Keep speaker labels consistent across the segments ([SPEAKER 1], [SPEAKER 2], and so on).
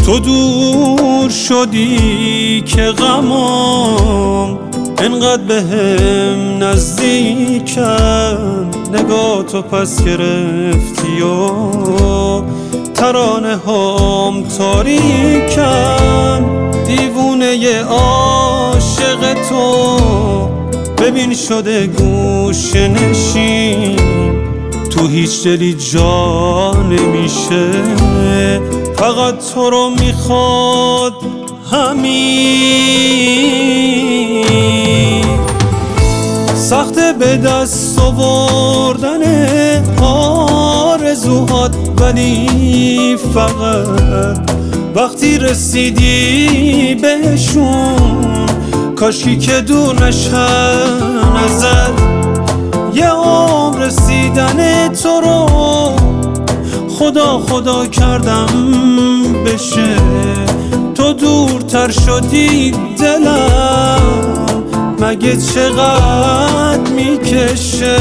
[SPEAKER 1] تو دور شدی که غمام انقدر بهم نزدیکن، نگاه تو پس گرفتی و ترانه هام تاریکن. دیوونه عاشق تو ببین شده گوشه نشین، تو هیچ دلی جا نمیشه، فقط تو رو میخواد همین. سخته به دست آوردن آرزوهات، ولی فقط وقتی رسیدی بهشون، کاشکی که دور نشن ازت. یه عمر رسیدن تو رو خدا خدا کردم بشه، تو دورتر شدی دلم مگه چقدر میکشه.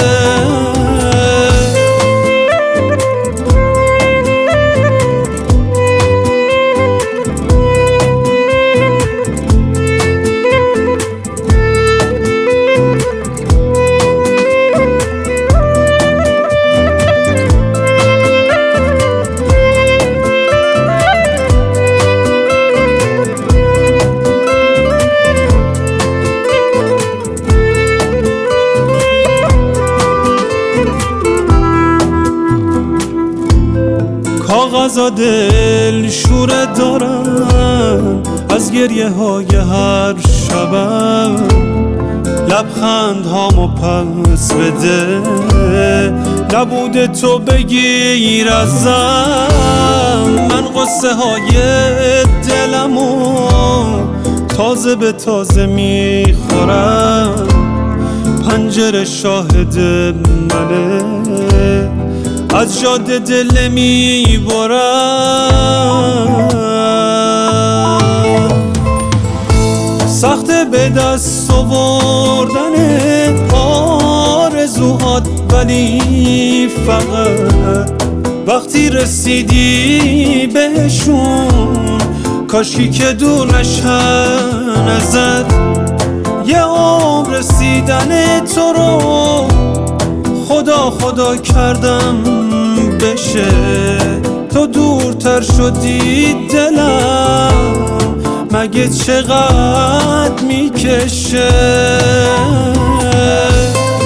[SPEAKER 1] کاغذا دل شوره دارن از گریه های هر شبم، لبخند هامو پس بده، نبوده تو بگیر ازم. من قصه های دلمو تازه به تازه میخورم، پنجره شاهد منه، از جاده دل میبرم. سخته به دست آوردن آرزوهات، ولی فقط وقتی رسیدی بهشون، کاشکی که دور نشن ازت. یه عمر رسیدن تو رو خدا خدا کردم بشه، تو دورتر شدی دلم مگه چقدر میکشه.